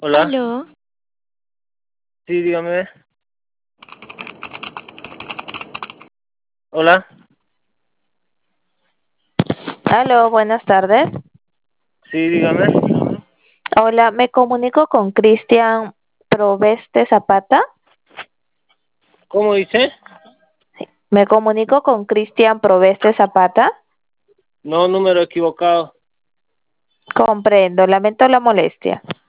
Hola, Aló, sí, dígame. Hola, aló, buenas tardes. sí, dígame. Hola, me comunico con Cristian Proveste Zapata. ¿Cómo dice? Me comunico con Cristian Proveste Zapata. No, número equivocado. Comprendo, lamento la molestia.